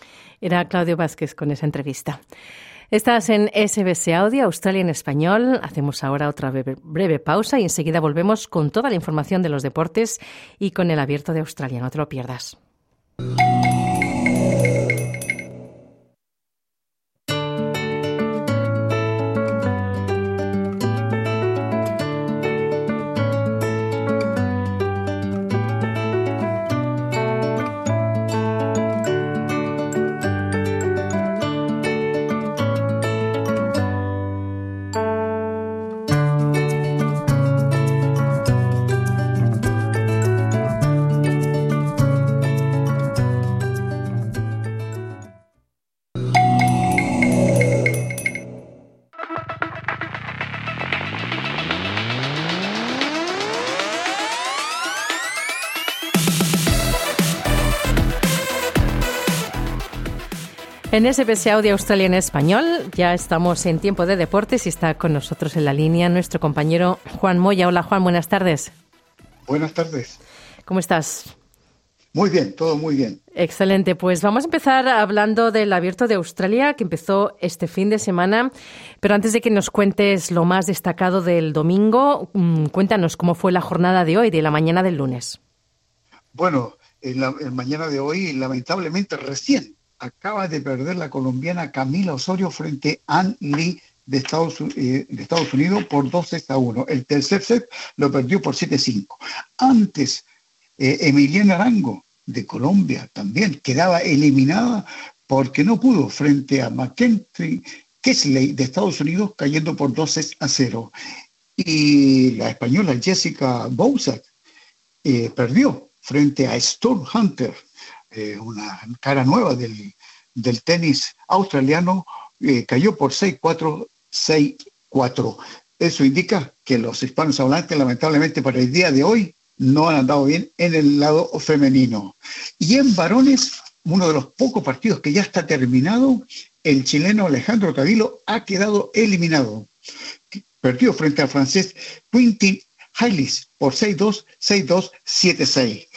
Era Claudio Vázquez con esa entrevista. Estás en S B S Audio, Australia en Español. Hacemos ahora otra breve, breve pausa y enseguida volvemos con toda la información de los deportes y con el Abierto de Australia. No te lo pierdas. En S B S Audio Australia en español, ya estamos en tiempo de deportes y está con nosotros en la línea nuestro compañero Juan Moya. Hola Juan, buenas tardes. Buenas tardes. ¿Cómo estás? Muy bien, todo muy bien. Excelente, pues vamos a empezar hablando del Abierto de Australia que empezó este fin de semana, pero antes de que nos cuentes lo más destacado del domingo, cuéntanos cómo fue la jornada de hoy, de la mañana del lunes. Bueno, en la en mañana de hoy, lamentablemente recién acaba de perder la colombiana Camila Osorio frente a Ann Lee de Estados, eh, de Estados Unidos por dos sets a uno. El tercer set lo perdió por siete cinco. Antes, eh, Emiliana Arango de Colombia también quedaba eliminada porque no pudo frente a Mackenzie Kesley de Estados Unidos, cayendo por dos sets a cero. Y la española Jessica Bouza eh, perdió frente a Storm Hunter, eh, una cara nueva del, del tenis australiano, eh, cayó por seis cuatro, seis cuatro. Eso indica que los hispanos hablantes, lamentablemente para el día de hoy, no han andado bien en el lado femenino. Y en varones, uno de los pocos partidos que ya está terminado, el chileno Alejandro Tavilo ha quedado eliminado. Perdió frente al francés Quentin Haylis por seis dos, seis dos, siete seis.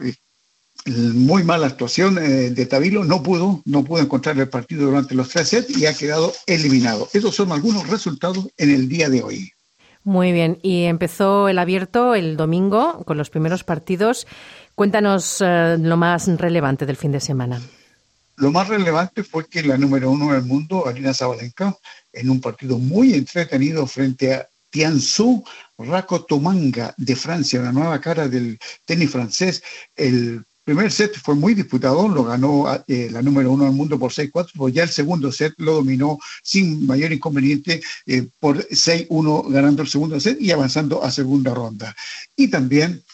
Muy mala actuación eh, de Tavilo, no pudo, no pudo encontrar el partido durante los tres sets y ha quedado eliminado. Esos son algunos resultados en el día de hoy. Muy bien, y empezó el Abierto el domingo con los primeros partidos. Cuéntanos eh, lo más relevante del fin de semana. Lo más relevante fue que la número uno del mundo, Aryna Sabalenka, en un partido muy entretenido frente a Tianzhu Rakotomanga de Francia, la nueva cara del tenis francés. El primer set fue muy disputado, lo ganó eh, la número uno del mundo por seis cuatro, pues ya el segundo set lo dominó sin mayor inconveniente eh, por seis uno, ganando el segundo set y avanzando a segunda ronda. Y también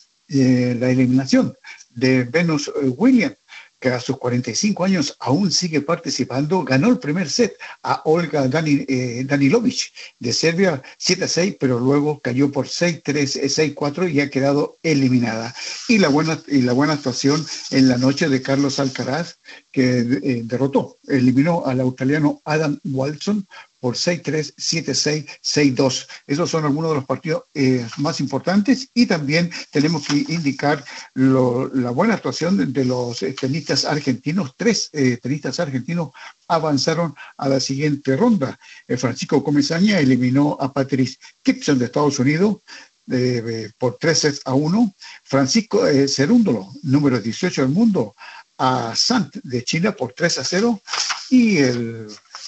eh, la eliminación de Venus Williams, que a sus cuarenta y cinco años aún sigue participando, ganó el primer set a Olga Dani, eh, Danilovic de Serbia siete a seis, pero luego cayó por seis tres, seis cuatro y ha quedado eliminada. Y la buena, y la buena actuación en la noche de Carlos Alcaraz, que eh, derrotó, eliminó al australiano Adam Watson por seis tres, siete seis, seis dos. Esos son algunos de los partidos eh, más importantes, y también tenemos que indicar lo, la buena actuación de, de los eh, tenistas argentinos. Tres eh, tenistas argentinos avanzaron a la siguiente ronda. Eh, Francisco Comesaña eliminó a Patrice Gibson de Estados Unidos eh, eh, por tres sets a uno. Francisco eh, Cerúndolo, número dieciocho del mundo, a Sant de China por tres a cero. Y el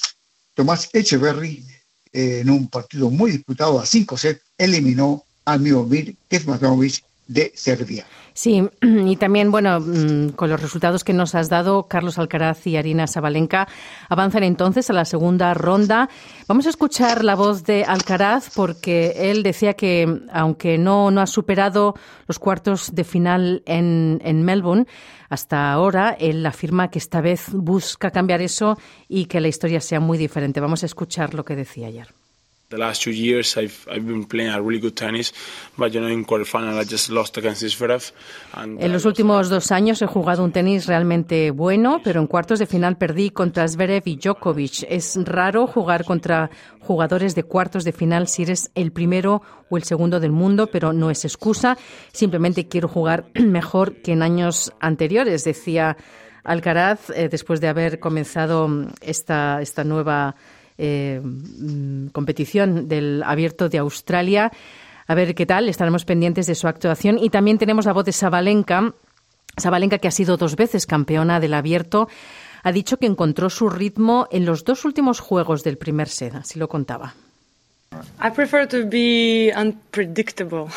Tomás Echeverry, eh, en un partido muy disputado a cinco sets, eliminó a Miomir Kecmanovic de Serbia. Sí, y también, bueno, con los resultados que nos has dado, Carlos Alcaraz y Aryna Sabalenka avanzan entonces a la segunda ronda. Vamos a escuchar la voz de Alcaraz, porque él decía que, aunque no, no ha superado los cuartos de final en, en Melbourne hasta ahora, él afirma que esta vez busca cambiar eso y que la historia sea muy diferente. Vamos a escuchar lo que decía ayer. The last two years, I've I've been playing a really good tennis, but you know, in quarterfinal I just lost against Zverev. And, en los últimos dos años he jugado un tenis realmente bueno, pero en cuartos de final perdí contra Zverev y Djokovic. Es raro jugar contra jugadores de cuartos de final si eres el primero o el segundo del mundo, pero no es excusa. Simplemente quiero jugar mejor que en años anteriores, decía Alcaraz, eh, después de haber comenzado esta esta nueva Eh, competición del Abierto de Australia. A ver qué tal, estaremos pendientes de su actuación. Y también tenemos la voz de Sabalenka, Sabalenka, que ha sido dos veces campeona del Abierto, ha dicho que encontró su ritmo en los dos últimos juegos del primer set, así lo contaba. I prefer to be unpredictable.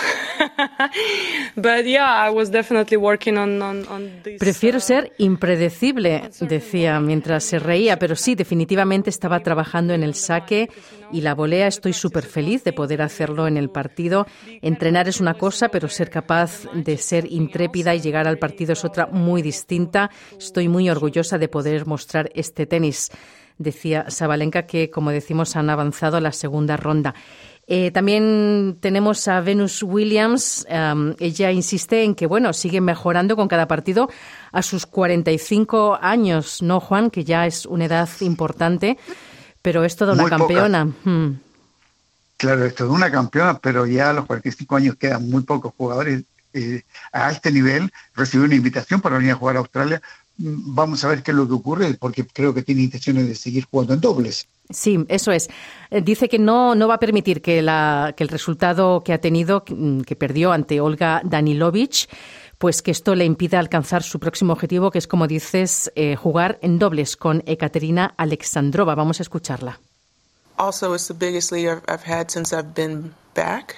But yeah, I was definitely working on, on, on this. Prefiero ser impredecible, decía mientras se reía, pero sí, definitivamente estaba trabajando en el saque y la volea. Estoy súper feliz de poder hacerlo en el partido. Entrenar es una cosa, pero ser capaz de ser intrépida y llegar al partido es otra muy distinta. Estoy muy orgullosa de poder mostrar este tenis, decía Sabalenka, que, como decimos, han avanzado a la segunda ronda. Eh, también tenemos a Venus Williams. Um, ella insiste en que, bueno, sigue mejorando con cada partido a sus cuarenta y cinco años, ¿no, Juan? Que ya es una edad importante, pero es toda una muy campeona. Hmm. Claro, esto es una campeona, pero ya a los cuarenta y cinco años quedan muy pocos jugadores eh, a este nivel. Recibió una invitación para venir a jugar a Australia. Vamos a ver qué es lo que ocurre, porque creo que tiene intenciones de seguir jugando en dobles. Sí, eso es. Dice que no, no va a permitir que, la, que el resultado que ha tenido, que perdió ante Olga Danilovic, pues que esto le impida alcanzar su próximo objetivo, que es, como dices, eh, jugar en dobles con Ekaterina Alexandrova. Vamos a escucharla. Also, it's the biggest lead I've, I've had since I've been back.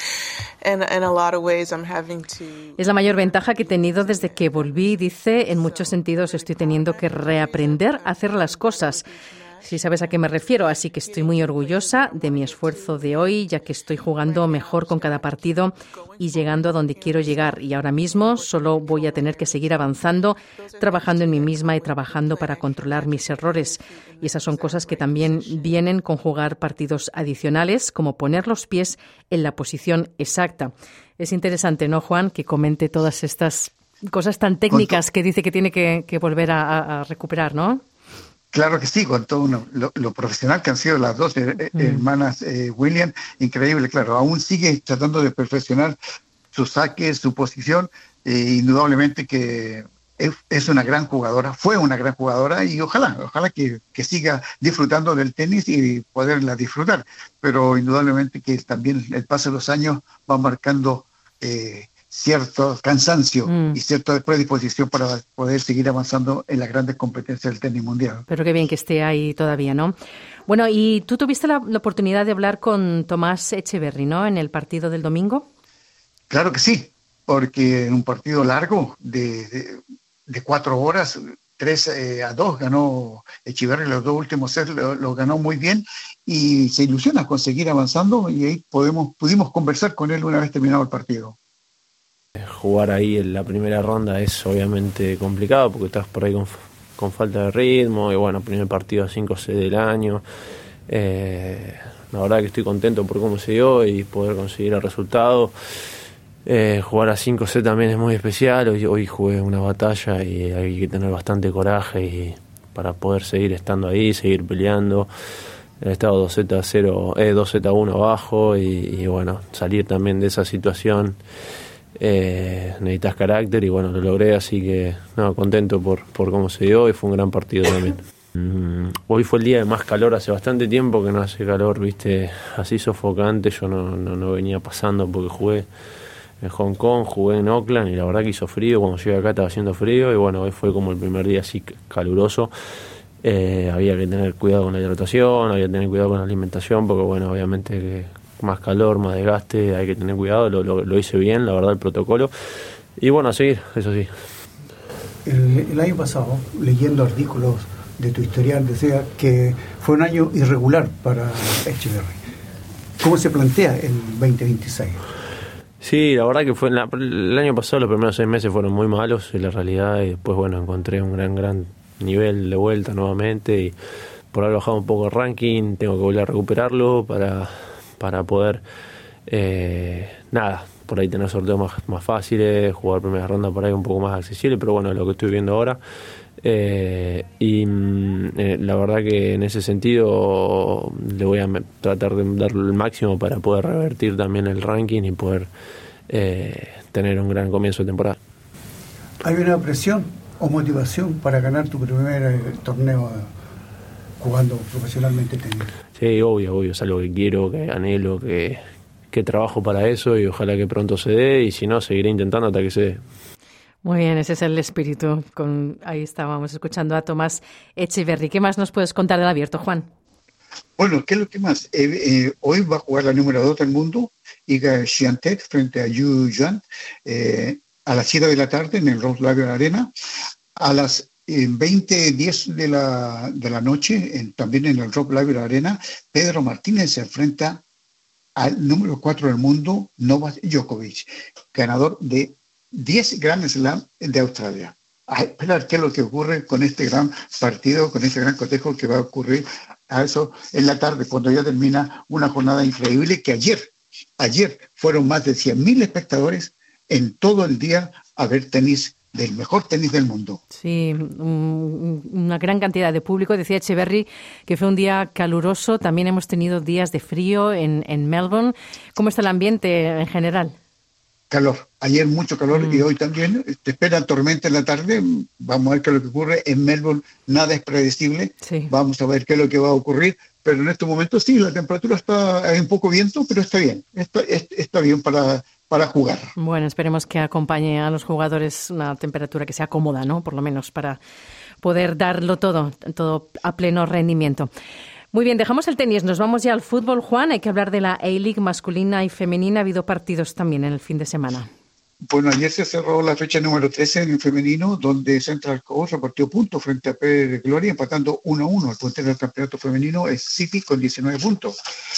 And in a lot of ways I'm having to... Es la mayor ventaja que he tenido desde que volví, dice. En muchos sentidos estoy teniendo que reaprender a hacer las cosas. Sí sabes a qué me refiero, así que estoy muy orgullosa de mi esfuerzo de hoy, ya que estoy jugando mejor con cada partido y llegando a donde quiero llegar. Y ahora mismo solo voy a tener que seguir avanzando, trabajando en mí misma y trabajando para controlar mis errores. Y esas son cosas que también vienen con jugar partidos adicionales, como poner los pies en la posición exacta. Es interesante, ¿no, Juan?, que comente todas estas cosas tan técnicas que dice que tiene que, que volver a, a recuperar, ¿no? Claro que sí, con todo uno, lo, lo profesional que han sido las dos eh, mm. hermanas eh, Williams, increíble, claro, aún sigue tratando de perfeccionar su saque, su posición, eh, indudablemente que es, es una gran jugadora, fue una gran jugadora y ojalá, ojalá que, que siga disfrutando del tenis y poderla disfrutar, pero indudablemente que también el paso de los años va marcando eh, cierto cansancio mm. y cierta predisposición para poder seguir avanzando en las grandes competencias del tenis mundial. Pero qué bien que esté ahí todavía, ¿no? Bueno, y tú tuviste la, la oportunidad de hablar con Tomás Etcheverry, ¿no?, en el partido del domingo. Claro que sí, porque en un partido largo de, de, de cuatro horas, tres eh, a dos, ganó Etcheverry los dos últimos sets, lo, lo ganó muy bien y se ilusiona con seguir avanzando y ahí podemos, pudimos conversar con él una vez terminado el partido. Jugar ahí en la primera ronda es obviamente complicado porque estás por ahí con, con falta de ritmo y bueno, primer partido a cinco sets del año. Eh, la verdad que estoy contento por cómo se dio y poder conseguir el resultado. Eh, jugar a cinco sets también es muy especial. Hoy, hoy jugué una batalla y hay que tener bastante coraje y para poder seguir estando ahí, seguir peleando. He estado dos sets a cero, eh, dos sets a uno abajo y, y bueno, salir también de esa situación. Eh, necesitas carácter y bueno, lo logré, así que no, contento por, por cómo se dio y fue un gran partido también. Mm, hoy fue el día de más calor, hace bastante tiempo que no hace calor, viste, así sofocante. Yo no, no, no venía pasando porque jugué en Hong Kong, jugué en Auckland y la verdad que hizo frío. Cuando llegué acá estaba haciendo frío y bueno, hoy fue como el primer día así caluroso. Eh, había que tener cuidado con la hidratación, había que tener cuidado con la alimentación porque bueno, obviamente que más calor, más desgaste, hay que tener cuidado, lo, lo, lo hice bien, la verdad, el protocolo. Y bueno, a seguir, eso sí. El, el año pasado, leyendo artículos de tu historial, decía que fue un año irregular para Etcheverry. ¿Cómo se plantea el veinte veintiséis? Sí, la verdad que fue la, el año pasado, los primeros seis meses fueron muy malos, en la realidad, y después, bueno, encontré un gran, gran nivel de vuelta nuevamente, y por haber bajado un poco el ranking, tengo que volver a recuperarlo para... para poder, eh, nada, por ahí tener sorteos más, más fáciles, jugar primera ronda por ahí un poco más accesible, pero bueno, es lo que estoy viendo ahora. Eh, y eh, la verdad que en ese sentido le voy a tratar de dar el máximo para poder revertir también el ranking y poder eh, tener un gran comienzo de temporada. ¿Hay una presión o motivación para ganar tu primer eh, torneo jugando profesionalmente tenis? Sí, obvio, obvio, es algo que quiero, que anhelo, que, que trabajo para eso y ojalá que pronto se dé y si no, seguiré intentando hasta que se dé. Muy bien, ese es el espíritu. Con, ahí estábamos escuchando a Tomás Etcheverry. ¿Qué más nos puedes contar del abierto, Juan? Bueno, ¿qué es lo que más? Eh, eh, hoy va a jugar la número dos del mundo, Iga Swiatek, frente a Yu Yuan, eh, a las siete de la tarde en el Rose Laver Arena. A las En veinte diez de la, de la noche, en, también en el Rob Laver Arena, Pedro Martínez se enfrenta al número cuatro del mundo, Novak Djokovic, ganador de diez Grand Slam de Australia. a esperar qué es lo que ocurre con este gran partido, con este gran cotejo que va a ocurrir a eso en la tarde, cuando ya termina una jornada increíble que ayer, ayer fueron más de cien mil espectadores en todo el día a ver tenis, del mejor tenis del mundo. Sí, un, una gran cantidad de público. Decía Echeverry que fue un día caluroso. También hemos tenido días de frío en, en Melbourne. ¿Cómo está el ambiente en general? Calor. Ayer mucho calor mm. y hoy también. Te esperan tormenta en la tarde. Vamos a ver qué es lo que ocurre. En Melbourne nada es predecible. Sí. Vamos a ver qué es lo que va a ocurrir. Pero en estos momentos sí, la temperatura está, hay un poco viento, pero está bien. Está, está bien para... para jugar. Bueno, esperemos que acompañe a los jugadores una temperatura que sea cómoda, ¿no? Por lo menos para poder darlo todo, todo a pleno rendimiento. Muy bien, dejamos el tenis, nos vamos ya al fútbol, Juan. Hay que hablar de la A-League masculina y femenina. Ha habido partidos también en el fin de semana. Bueno, ayer se cerró la fecha número trece en el femenino, donde Central Coast repartió puntos frente a P R Gloria, empatando uno a uno. El puntero del campeonato femenino es City con diecinueve puntos.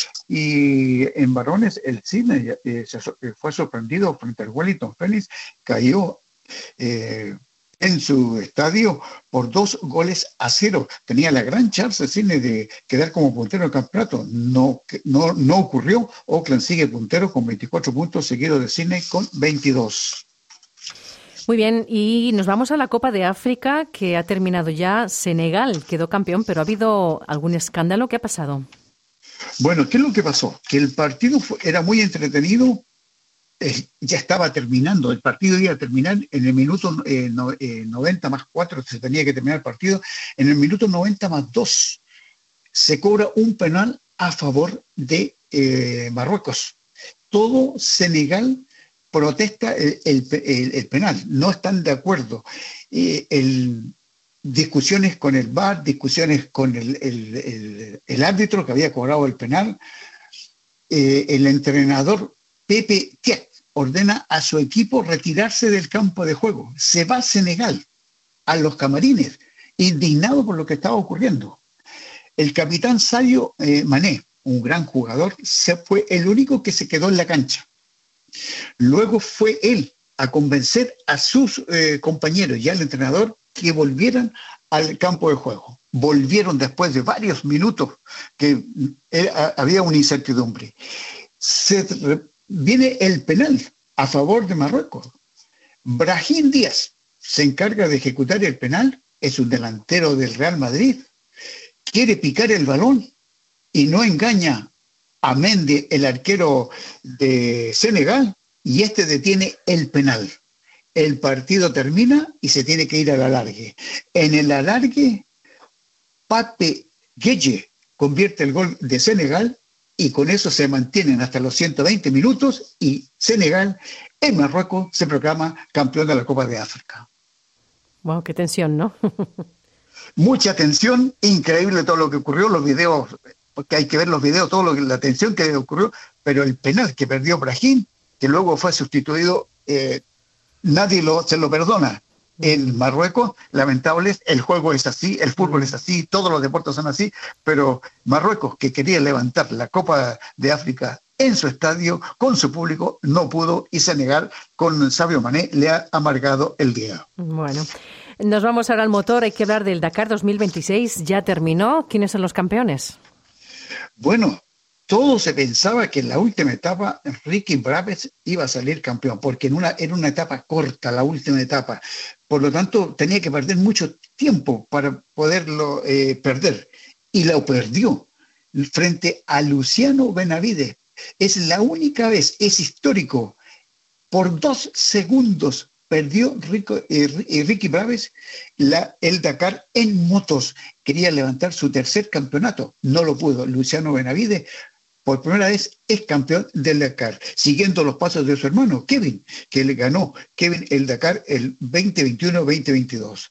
Y en varones, el Sydney eh, se, eh, fue sorprendido frente al Wellington Phoenix, cayó eh, en su estadio por dos goles a cero. Tenía la gran chance Sydney de quedar como puntero del campeonato. No, no, no ocurrió. Auckland sigue puntero con veinticuatro puntos, seguido de Sydney con veintidós. Muy bien, y nos vamos a la Copa de África, que ha terminado ya. Senegal quedó campeón, pero ha habido algún escándalo. ¿Qué ha pasado? Bueno, ¿qué es lo que pasó? Que el partido fue, era muy entretenido. Eh, ya estaba terminando, el partido iba a terminar en el minuto eh, no, eh, noventa más cuatro, se tenía que terminar el partido, en el minuto noventa más dos se cobra un penal a favor de eh, Marruecos. Todo Senegal protesta el, el, el, el penal, no están de acuerdo. Eh, el, discusiones con el V A R, discusiones con el, el, el, el árbitro que había cobrado el penal. Eh, el entrenador Pepe Tiet ordena a su equipo retirarse del campo de juego. Se va a Senegal, a los camarines, indignado por lo que estaba ocurriendo. El capitán Sadio eh, Mané, un gran jugador, se fue el único que se quedó en la cancha. Luego fue él a convencer a sus eh, compañeros y al entrenador que volvieran al campo de juego. Volvieron después de varios minutos que era, había una incertidumbre. Se viene el penal a favor de Marruecos. Brahim Díaz se encarga de ejecutar el penal, es un delantero del Real Madrid, quiere picar el balón y no engaña a Mendy, el arquero de Senegal, y este detiene el penal. El partido termina y se tiene que ir al alargue. En el alargue, Pape Gueye convierte el gol de Senegal y con eso se mantienen hasta los ciento veinte minutos y Senegal en Marruecos se proclama campeón de la Copa de África. Wow, qué tensión, ¿no? Mucha tensión, increíble todo lo que ocurrió, los videos, porque hay que ver los videos, todo lo que, la tensión que ocurrió, pero el penal que perdió Brahim, que luego fue sustituido, eh, nadie lo, se lo perdona. En Marruecos, lamentable, el juego es así, el fútbol es así, todos los deportes son así, pero Marruecos, que quería levantar la Copa de África en su estadio, con su público, no pudo, y Senegal, con Sadio Mané, le ha amargado el día. Bueno, nos vamos ahora al motor, hay que hablar del Dakar dos mil veintiséis, ya terminó, ¿quiénes son los campeones? Bueno, todo se pensaba que en la última etapa Ricky Braves iba a salir campeón, porque en una, era una etapa corta, la última etapa. Por lo tanto, tenía que perder mucho tiempo para poderlo eh, perder. Y lo perdió frente a Luciano Benavides. Es la única vez, es histórico. Por dos segundos perdió Rico, eh, Ricky Braves la, el Dakar en motos. Quería levantar su tercer campeonato. No lo pudo. Luciano Benavides, por primera vez, es campeón del Dakar, siguiendo los pasos de su hermano, Kevin, que le ganó Kevin el Dakar el veinte veintiuno veinte veintidós.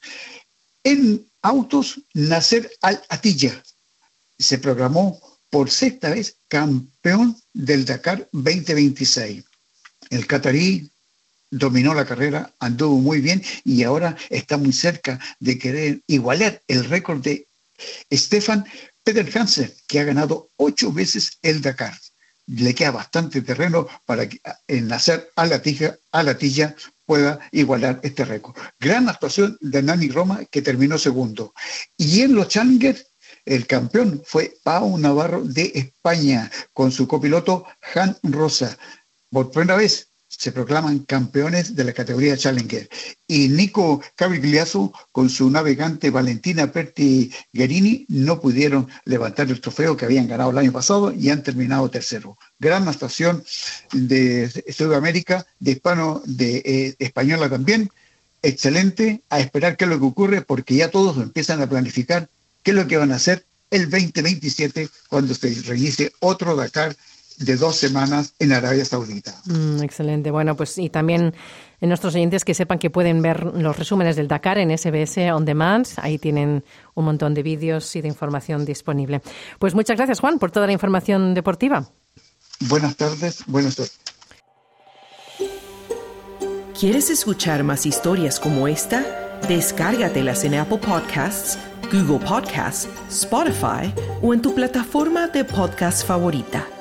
En autos, Nasser Al-Attiyah se programó por sexta vez campeón del Dakar veinte veintiséis. El catarí dominó la carrera, anduvo muy bien y ahora está muy cerca de querer igualar el récord de Stefan Peter Hansen, que ha ganado ocho veces el Dakar. Le queda bastante terreno para en Nasser Al-Attiyah, Al-Attiyah pueda igualar este récord. Gran actuación de Nani Roma, que terminó segundo. Y en los Challenger, el campeón fue Pau Navarro de España, con su copiloto Han Rosa. Por primera vez se proclaman campeones de la categoría Challenger. Y Nico Cavigliaso, con su navegante Valentina Perti-Guerini, no pudieron levantar el trofeo que habían ganado el año pasado y han terminado tercero. Gran actuación de Sudamérica, de hispano, de eh, española también. Excelente, a esperar qué es lo que ocurre, porque ya todos empiezan a planificar qué es lo que van a hacer el veinte veintisiete, cuando se reinicie otro Dakar de dos semanas en Arabia Saudita. Mm, excelente. Bueno, pues y también en nuestros oyentes que sepan que pueden ver los resúmenes del Dakar en S B S On Demand. Ahí tienen un montón de vídeos y de información disponible. Pues muchas gracias, Juan, por toda la información deportiva. Buenas tardes, buenas tardes. ¿Quieres escuchar más historias como esta? Descárgatelas en Apple Podcasts, Google Podcasts, Spotify o en tu plataforma de podcast favorita.